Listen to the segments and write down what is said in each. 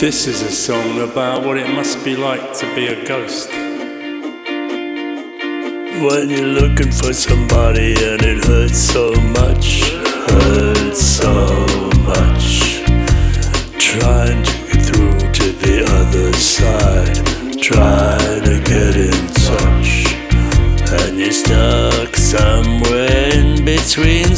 This is a song about what it must be like to be a ghost. When you're looking for somebody and it hurts so much, trying to get through to the other side, trying to get in touch, and you're stuck somewhere in between,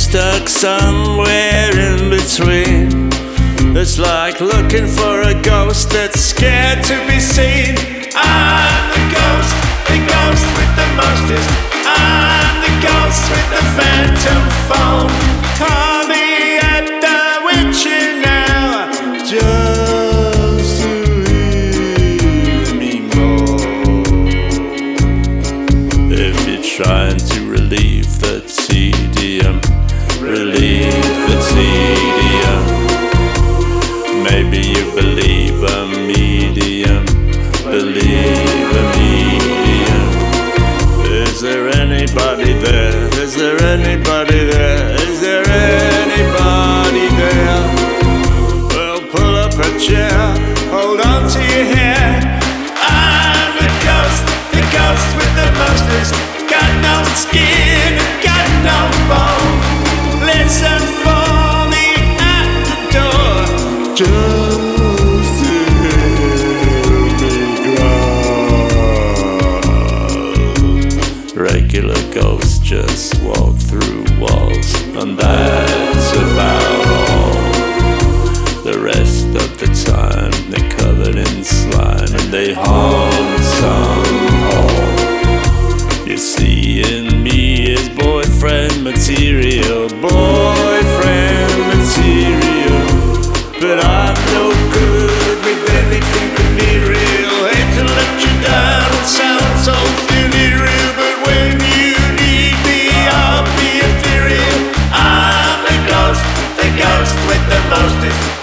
It's like looking for a ghost that's scared to be seen. I'm the ghost with the mostest. I'm the ghost with the phantom phone. Call me at the witching hour, just to hear me moan. If you're trying to relieve the tedium, maybe you believe a medium, Is there anybody there? Is there anybody there? Is there anybody there? Well, pull up a chair, hold on to your hair. I'm the ghost with the mostest. Got no skin, got no bone. Listen for me at the door, just to hear me growl. Regular ghosts just walk through walls, and that's about all. The rest of the time they're covered in slime and they haunt some hall. You see in me is boyfriend material, but I'm no good with anything venereal. Hate to let you down, it sounds so funereal, but when you need me, I'll be ethereal. I'm the ghost with the mostest.